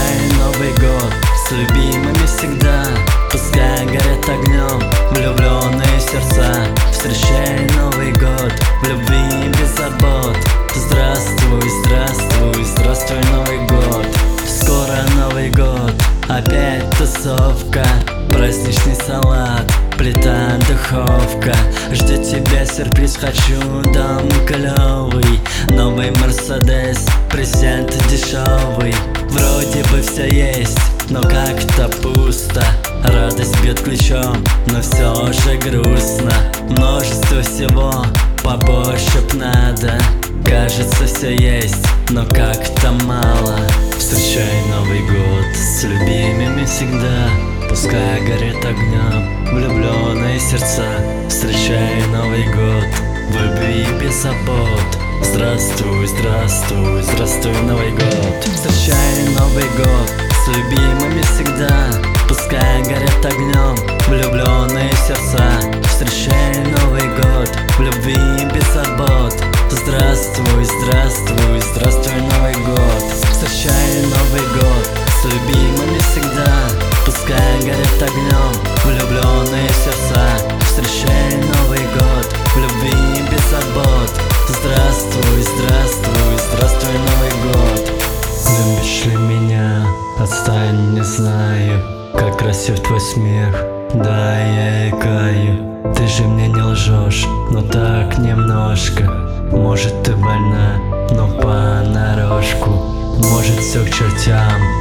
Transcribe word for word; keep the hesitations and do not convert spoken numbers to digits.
Встречай Новый год с любимыми всегда, пускай горят огнем влюбленные сердца. Встречай Новый год в любви без забот. Здравствуй, здравствуй, здравствуй, Новый год. Скоро Новый год, опять тусовка, праздничный салат, плита, духовка. Ждет тебя сюрприз, хочу дом клёвый, новый Мерседес, презент дешевый. Вроде бы все есть, но как-то пусто. Радость бьет ключом, но все же грустно. Множество всего, побольше б надо. Кажется, все есть, но как-то мало. Встречай Новый год с любимыми всегда, пускай горит огнем влюбленные сердца. Встречай Новый год в любви без забот. Здравствуй, здравствуй, здравствуй, Новый год. Встречай Новый год с любимыми всегда, пускай горят огнем влюбленные сердца. Встречай Новый год в любви без забот. Здравствуй, здравствуй, здравствуй, Новый год. Встречай Новый год с любимыми всегда, пускай горят огнем влюбленные сердца. Встречай Новый год в любви без забот. Здравствуй, здравствуй, здравствуй, Новый год. Любишь ли меня? Отстань, не знаю, как красив твой смех. Да, я икаю, ты же мне не лжешь, но так немножко. Может, ты больна, но понарошку. Может, все к чертям,